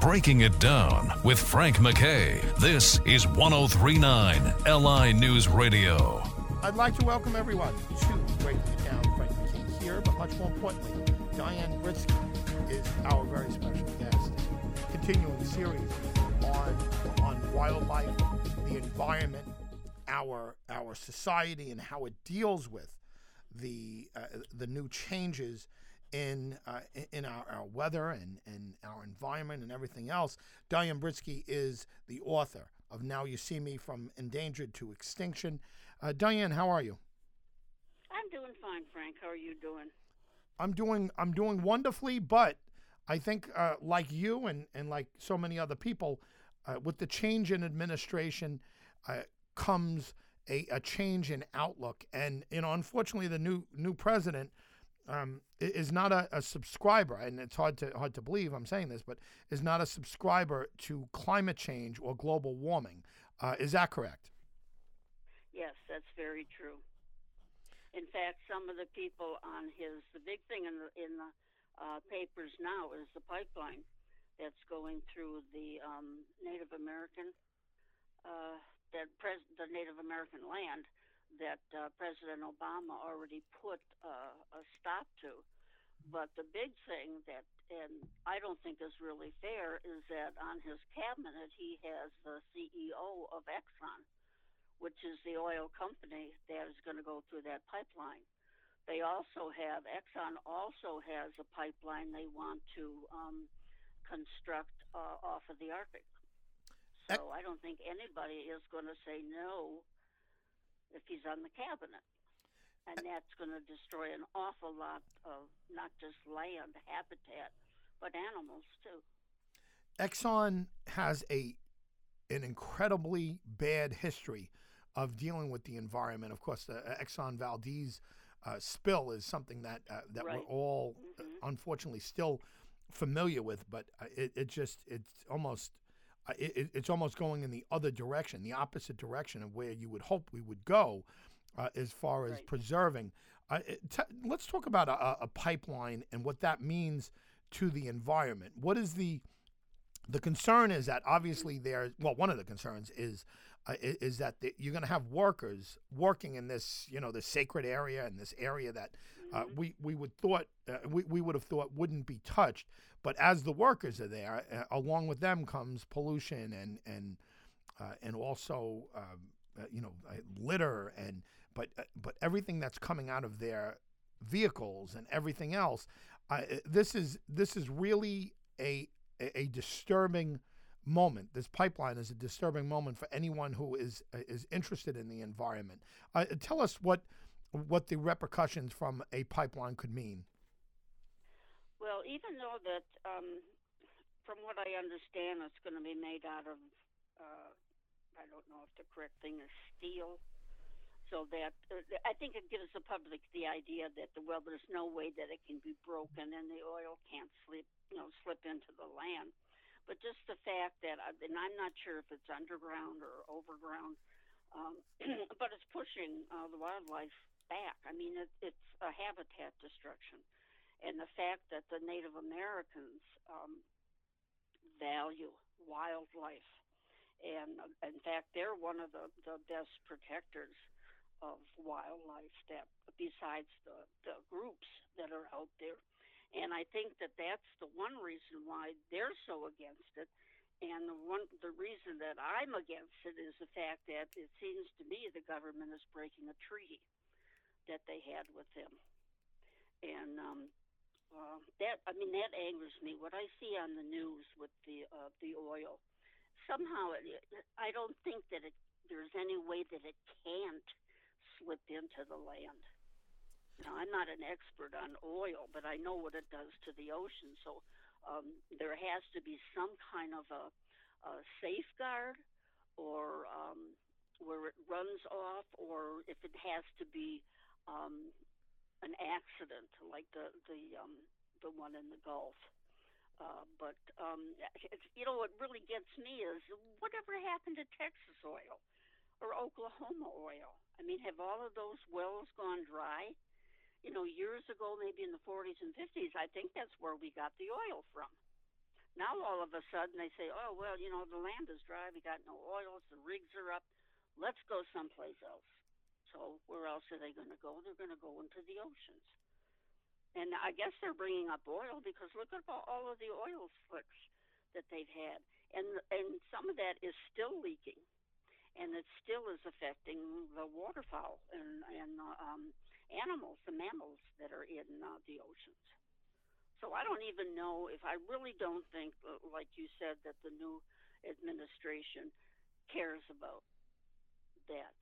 Breaking It Down with Frank McKay. This is 1039 LI News Radio. I'd like to welcome everyone to Breaking It Down. Frank McKay here, but much more importantly, Diane Britsky is our very special guest. Continuing the series on wildlife, the environment, our society, and how it deals with the new changes in our weather and our environment and everything else. Diane Britsky is the author of Now You See Me: From Endangered to Extinction. Diane, how are you? I'm doing fine, Frank. How are you doing? I'm doing wonderfully, but I think like you and like so many other people, with the change in administration comes a change in outlook, and unfortunately, the new president is not a subscriber, and it's hard to believe I'm saying this, but is not a subscriber to climate change or global warming. Is that correct? Yes, that's very true. In fact, some of the people on the big thing in the papers now is the pipeline that's going through the Native American the Native American land that President Obama already put a stop to. But the big thing that, and I don't think is really fair, is that on his cabinet he has the CEO of Exxon, which is the oil company that is going to go through that pipeline. Exxon also has a pipeline they want to construct off of the Arctic. So I don't think anybody is going to say no if he's on the cabinet. And that's going to destroy an awful lot of not just land, habitat, but animals too. Exxon has an incredibly bad history of dealing with the environment. Of course, the Exxon Valdez spill is something that Right. we're all unfortunately still familiar with, but it's almost going in the other direction, the opposite direction of where you would hope we would go as far as Right. preserving. Let's talk about a pipeline and what that means to the environment. What is the concern is that obviously one of the concerns is that you're going to have workers working in this, this sacred area and this area that we would have thought wouldn't be touched. But as the workers are there, along with them comes pollution and also litter but everything that's coming out of their vehicles and everything else. This is really a disturbing moment. This pipeline is a disturbing moment for anyone who is interested in the environment. Tell us what the repercussions from a pipeline could mean. Well, even though that, from what I understand, it's going to be made out of, I don't know if the correct thing is steel. So that I think it gives the public the idea that there's no way that it can be broken and the oil can't slip into the land. But just the fact that, and I'm not sure if it's underground or overground, but it's pushing the wildlife back. I mean, it's a habitat destruction. And the fact that the Native Americans value wildlife, and in fact, they're one of the best protectors of wildlife, that besides the groups that are out there. And I think that that's the one reason why they're so against it. And the reason that I'm against it is the fact that it seems to me the government is breaking a treaty that they had with them. And that angers me. What I see on the news with the oil, somehow I don't think that there's any way that it can't slip into the land. Now, I'm not an expert on oil, but I know what it does to the ocean. So there has to be some kind of a safeguard, or where it runs off, or if it has to be an accident like the one in the Gulf. But what really gets me is whatever happened to Texas oil or Oklahoma oil? I mean, have all of those wells gone dry? Years ago, maybe in the 40s and 50s, I think that's where we got the oil from. Now all of a sudden they say, oh, well, the land is dry. We got no oils. The rigs are up. Let's go someplace else. So where else are they going to go? They're going to go into the oceans. And I guess they're bringing up oil because look at all of the oil slicks that they've had. And some of that is still leaking. And it still is affecting the waterfowl and animals, the mammals that are in the oceans. So I don't even know if I really don't think, like you said, that the new administration cares about that.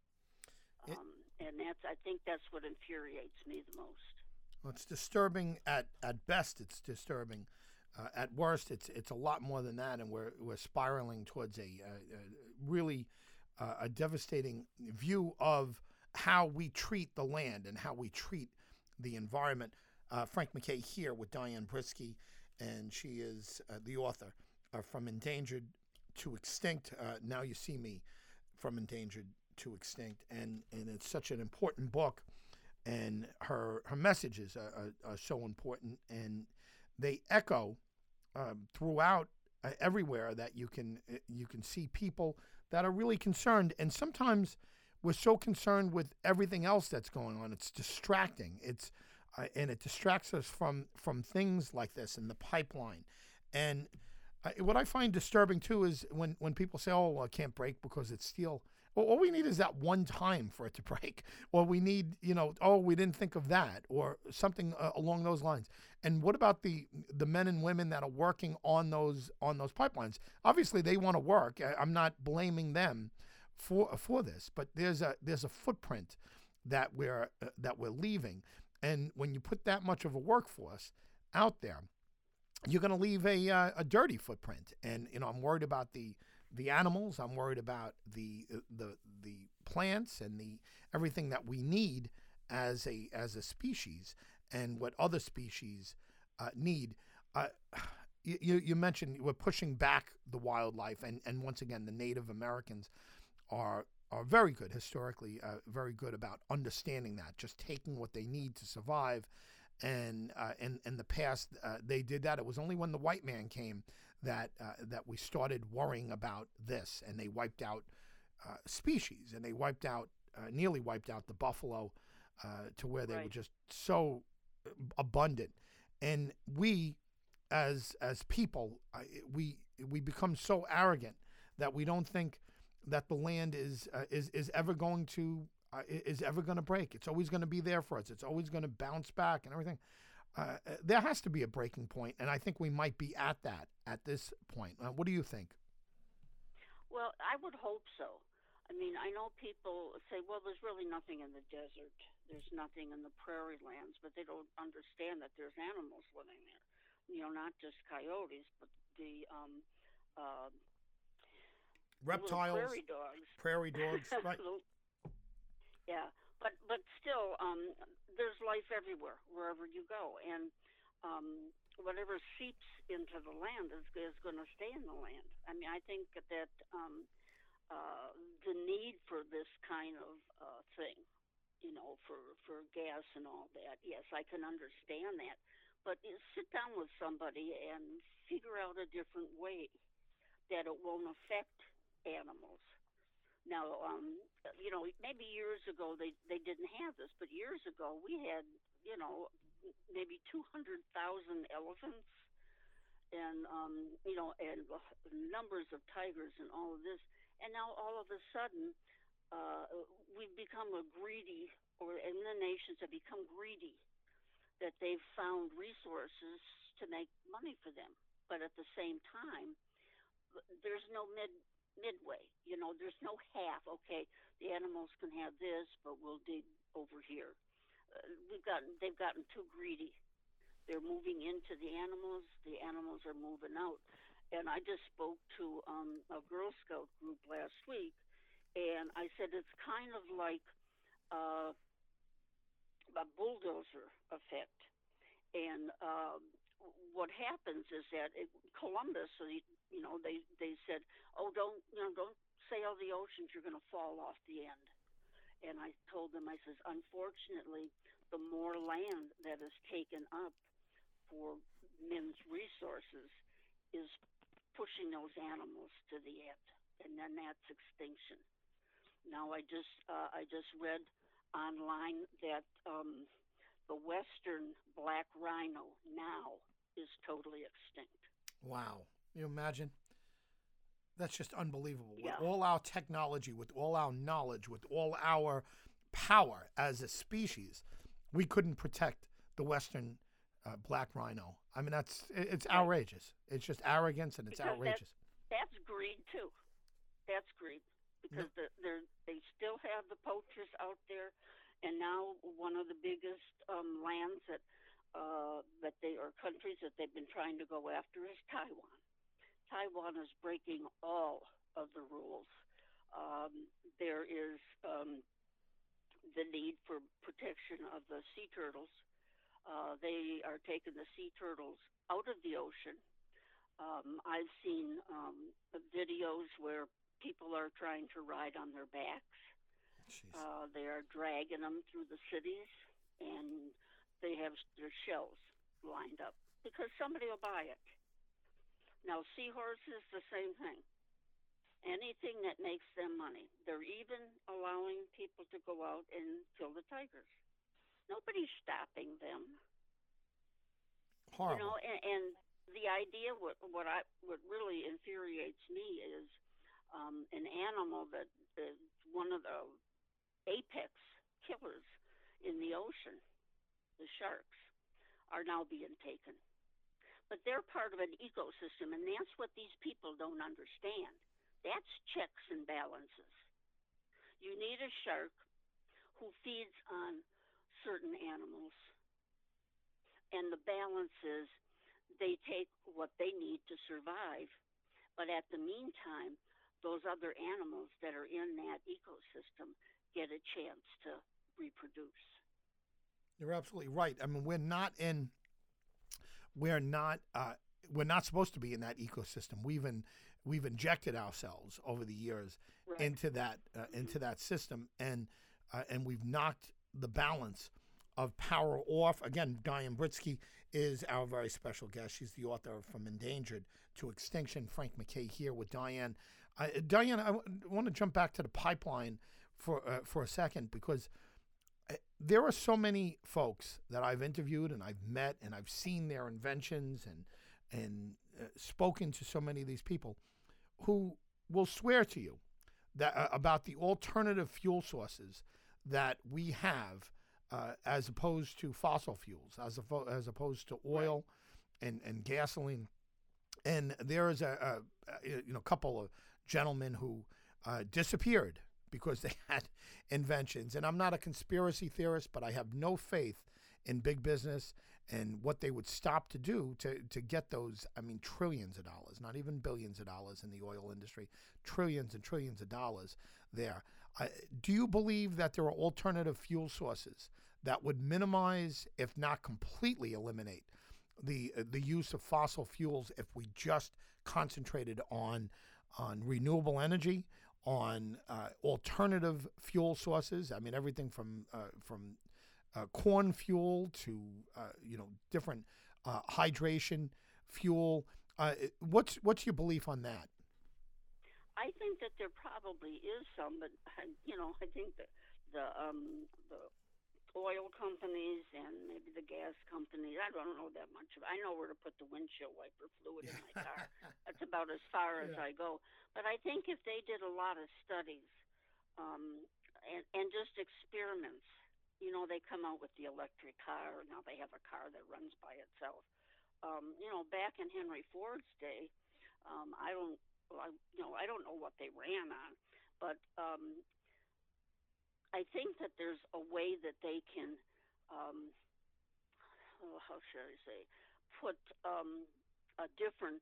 And I think that's what infuriates me the most. Well, it's disturbing at best. It's disturbing. At worst, it's a lot more than that, and we're spiraling towards a really a devastating view of how we treat the land and how we treat the environment. Frank MacKay here with Diane Brisky, and she is the author From Endangered to Extinct. Now You See Me, From Endangered to Extinct, and it's such an important book, and her messages are so important, and they echo throughout everywhere that you can see people that are really concerned, and sometimes we're so concerned with everything else that's going on. It's distracting. And it distracts us from things like this in the pipeline. And what I find disturbing too is when people say, "Oh, well, it can't break because it's steel." Well, all we need is that one time for it to break, or we need, oh, we didn't think of that, or something along those lines. And what about the men and women that are working on those pipelines? Obviously, they want to work. I'm not blaming them for this, but there's a footprint that we're leaving. And when you put that much of a workforce out there, you're going to leave a dirty footprint. And I'm worried about the animals. I'm worried about the plants and everything that we need as a species, and what other species need. You mentioned we're pushing back the wildlife, and once again, the Native Americans are very good historically, very good about understanding that, just taking what they need to survive. And in the past, they did that. It was only when the white man came that we started worrying about this, and they wiped out species, and they nearly wiped out the buffalo to where they were just so abundant. And we, as people, we become so arrogant that we don't think that the land is ever going to break. It's always going to be there for us. It's always going to bounce back and everything. There has to be a breaking point, and I think we might be at this point. What do you think? Well, I would hope so. I mean, I know people say, well, there's really nothing in the desert. There's nothing in the prairie lands, but they don't understand that there's animals living there. Not just coyotes, but the reptiles, prairie dogs, right? Yeah, but still, there's life everywhere, wherever you go, and whatever seeps into the land is going to stay in the land. I mean, I think that the need for this kind of thing, for gas and all that, yes, I can understand that, but sit down with somebody and figure out a different way that it won't affect animals. Now, maybe years ago they didn't have this, but years ago we had, maybe 200,000 elephants and, and numbers of tigers and all of this. And now all of a sudden we've become and the nations have become greedy, that they've found resources to make money for them. But at the same time, there's no midway, there's no half. Okay, the animals can have this, but we'll dig over here. They've gotten too greedy. They're moving into the animals are moving out. And I just spoke to a Girl Scout group last week, and I said it's kind of like a bulldozer effect. And what happens is that Columbus, they said, oh, don't sail the oceans, you're going to fall off the end. And I told them, I says, unfortunately, the more land that is taken up for men's resources is pushing those animals to the end, and then that's extinction. Now, I just read online that the western black rhino now is totally extinct. Wow. You imagine? That's just unbelievable. With Yeah, all our technology, with all our knowledge, with all our power as a species, we couldn't protect the western black rhino. I mean, it's right. outrageous. It's just arrogance and it's Because outrageous. that's greed too. That's greed No, because they still have the poachers out there, and now one of the biggest lands that they are countries that they've been trying to go after is Taiwan. Taiwan is breaking all of the rules. There is the need for protection of the sea turtles. They are taking the sea turtles out of the ocean. I've seen videos where people are trying to ride on their backs. jeez. They are dragging them through the cities, and they have their shells lined up because somebody will buy it. Now, seahorses, the same thing. Anything that makes them money. They're even allowing people to go out and kill the tigers. Nobody's stopping them, Horrible. and the idea what really infuriates me is an animal that is one of the apex killers in the ocean, the sharks, are now being taken. But they're part of an ecosystem, and that's what these people don't understand. That's checks and balances. You need a shark who feeds on certain animals, and the balance is they take what they need to survive, but at the meantime, those other animals that are in that ecosystem get a chance to reproduce. You're absolutely right. I mean, we're not we're not supposed to be in that ecosystem. We've injected ourselves over the years Right. into that system, and we've knocked the balance of power off. Again, Diane Britsky is our very special guest. She's the author of From Endangered to Extinction. Frank MacKay here with Diane. Diane, I want to jump back to the pipeline for a second, because there are so many folks that I've interviewed and I've met and I've seen their inventions and spoken to so many of these people who will swear to you that about the alternative fuel sources that we have, as opposed to fossil fuels, as opposed to Right. oil and gasoline. And there is a couple of gentlemen who disappeared because they had inventions. And I'm not a conspiracy theorist, but I have no faith in big business and what they would stop to do to get those, I mean, trillions of dollars, not even billions of dollars in the oil industry, trillions and trillions of dollars there. Do you believe that there are alternative fuel sources that would minimize, if not completely eliminate, the use of fossil fuels if we just concentrated on renewable energy, on alternative fuel sources? I mean, everything from corn fuel to different hydration fuel. What's your belief on that? I think that there probably is some, but I think that the oil companies and maybe the gas companies. I don't know that much. I know where to put the windshield wiper fluid in my car. That's about as far as Yeah. I go. But I think if they did a lot of studies and just experiments, they come out with the electric car. Now they have a car that runs by itself. Back in Henry Ford's day, I don't, I don't know what they ran on, but I think that there's a way that they can, how should I say, put a different,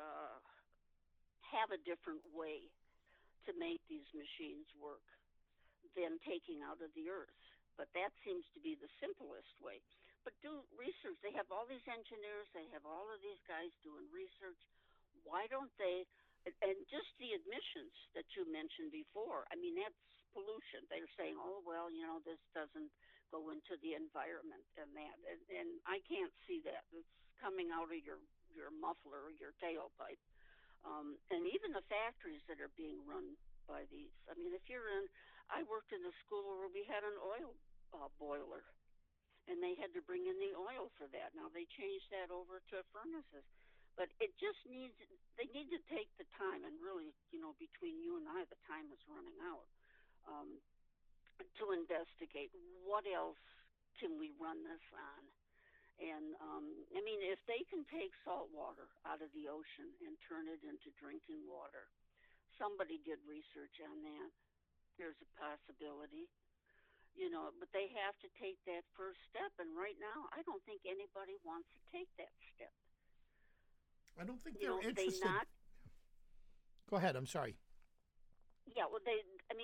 have a different way to make these machines work than taking out of the earth. But that seems to be the simplest way. But do research. They have all these engineers. They have all of these guys doing research. Why don't they? And just the emissions that you mentioned before. I mean, that's pollution. They're saying, oh, well, this doesn't go into the environment and that. And I can't see that. It's coming out of your your muffler or your tailpipe. And even the factories that are being run by these. I mean, I worked in a school where we had an oil boiler, and they had to bring in the oil for that. Now they changed that over to furnaces. But they need to take the time, and really, between you and I, the time is running out, to investigate what else can we run this on. And, I mean, if they can take salt water out of the ocean and turn it into drinking water, somebody did research on that. There's a possibility, but they have to take that first step. And right now, I don't think anybody wants to take that step. I don't think they're interested. Go ahead. I'm sorry. Yeah, well, they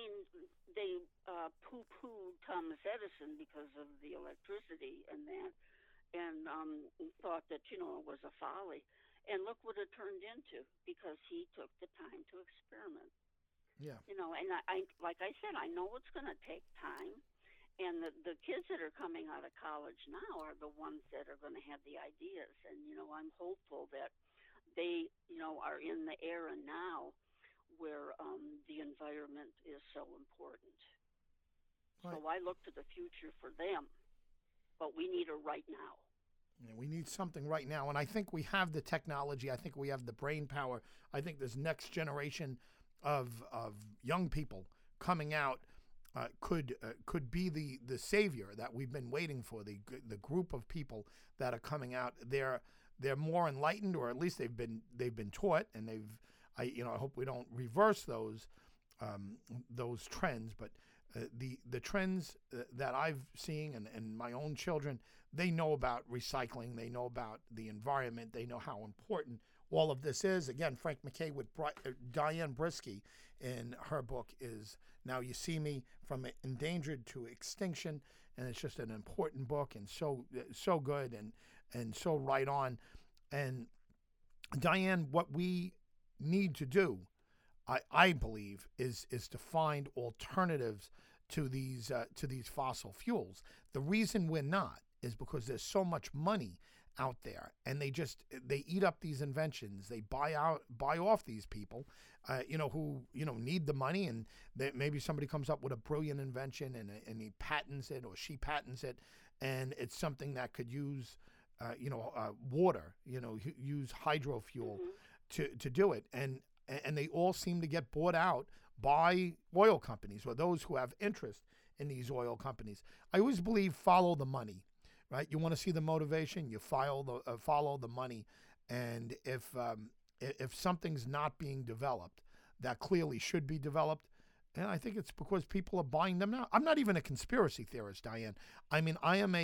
poo-pooed Thomas Edison because of the electricity and that, and thought that, it was a folly. And look what it turned into, because he took the time to experiment. Yeah. And I like I said, I know it's going to take time. And the kids that are coming out of college now are the ones that are going to have the ideas. And, I'm hopeful that they, are in the era now where the environment is so important. Right. So I look to the future for them, but we need it right now. Yeah, we need something right now, and I think we have the technology. I think we have the brain power. I think this next generation of young people coming out could be the savior that we've been waiting for. The group of people that are coming out, they're more enlightened, or at least they've been taught, and I hope we don't reverse those trends, but the trends that I've seen and my own children, they know about recycling, they know about the environment, they know how important all of this is. Again, Frank MacKay with Diane Brisky in her book is Now You See Me, From Endangered to Extinction, and it's just an important book and so good and so right on. And Diane, what we need to do, I believe, is to find alternatives to these fossil fuels. The reason we're not is because there's so much money out there, and they eat up these inventions. They buy off these people, who need the money, and maybe somebody comes up with a brilliant invention and he patents it or she patents it, and it's something that could use water, use hydro fuel to do it, and they all seem to get bought out by oil companies or those who have interest in these oil companies. I always believe follow the money, right? You want to see the motivation, you follow the money, and if something's not being developed that clearly should be developed, and I think it's because people are buying them now. I'm not even a conspiracy theorist, Diane. I mean, I am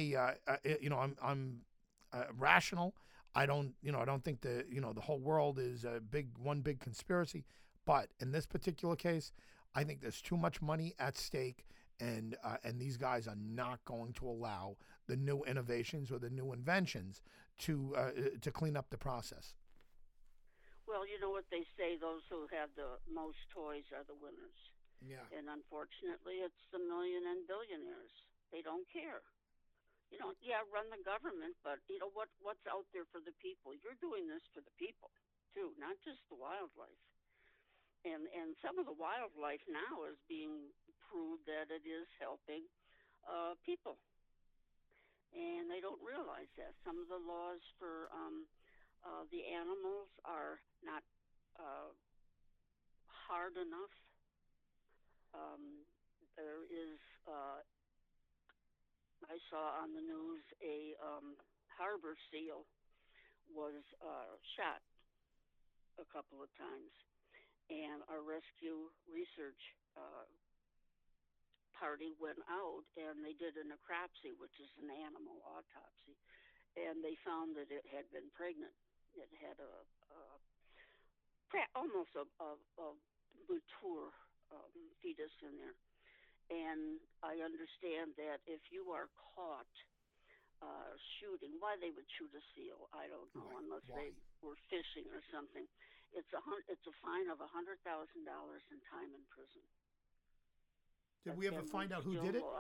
I'm rational. I don't think the whole world is one big conspiracy. But in this particular case, I think there's too much money at stake, and these guys are not going to allow the new innovations or the new inventions to clean up the process. Well, you know what they say: those who have the most toys are the winners. Yeah. And unfortunately, it's the million and billionaires. They don't care. Run the government, but what's out there for the people? You're doing this for the people too, not just the wildlife. And some of the wildlife now is being proved that it is helping people, and they don't realize that. Some of the laws for the animals are not hard enough. There is I saw on the news a harbor seal was shot a couple of times, and our rescue research party went out and they did a necropsy, which is an animal autopsy, and they found that it had been pregnant. It had almost a mature fetus in there. And I understand that if you are caught shooting, why they would shoot a seal, I don't know, unless they were fishing or something. It's a fine of $100,000 and time in prison. Did we ever find out who did it?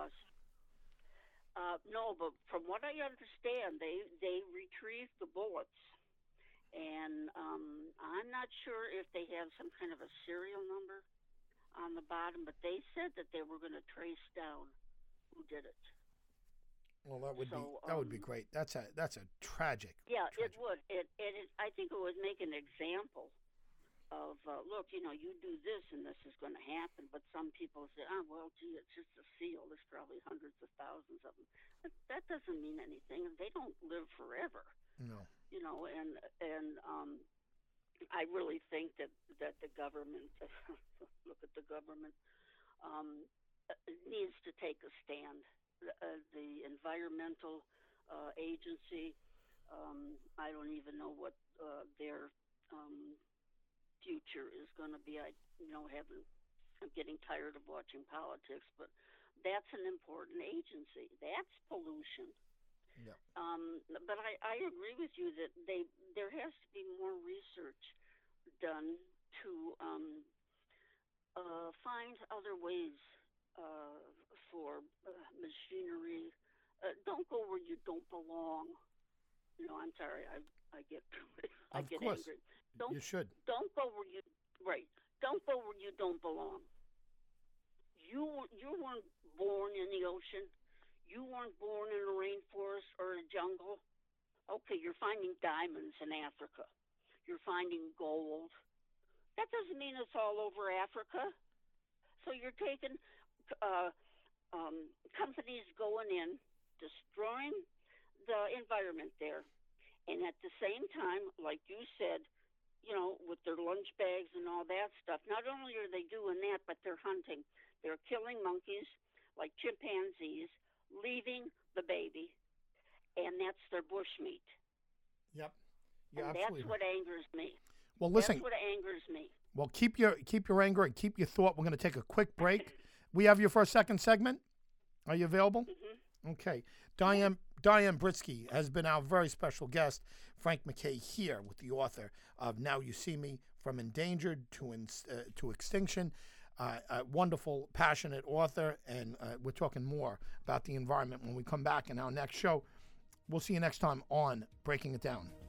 No, but from what I understand, they retrieved the bullets And I'm not sure if they have some kind of a serial number on the bottom, but they said that they were going to trace down who did it. Well, that would be great. That's a tragic. Yeah, tragic. it would. I think it would make an example of look, you do this and this is going to happen. But some people say, oh, well, gee, it's just a seal. There's probably hundreds of thousands of them. But that doesn't mean anything. They don't live forever. No. And I really think that the government, look at the government, needs to take a stand. The environmental agency, I don't even know what their future is going to be. I'm getting tired of watching politics, but that's an important agency. That's pollution. Yeah. But I agree with you that there has to be more research done to find other ways for machinery. Don't go where you don't belong. I'm sorry. I get angry. You should. Don't go where you Don't go where you don't belong. You weren't born in the ocean. You weren't born in a rainforest or a jungle. Okay, you're finding diamonds in Africa. You're finding gold. That doesn't mean it's all over Africa. So you're taking companies going in, destroying the environment there, and at the same time, like you said, with their lunch bags and all that stuff, not only are they doing that, but they're hunting. They're killing monkeys like chimpanzees, leaving the baby, and that's their bush meat. Yep. And that's what angers me. Well, listen. That's what angers me. Well, keep your anger and keep your thought. We're going to take a quick break. We have you for a second segment. Are you available? Mm-hmm. Okay. Diane Britsky has been our very special guest. Frank MacKay here with the author of Now You See Me, From Endangered to Extinction. A wonderful, passionate author, and we're talking more about the environment when we come back in our next show. We'll see you next time on Breaking It Down.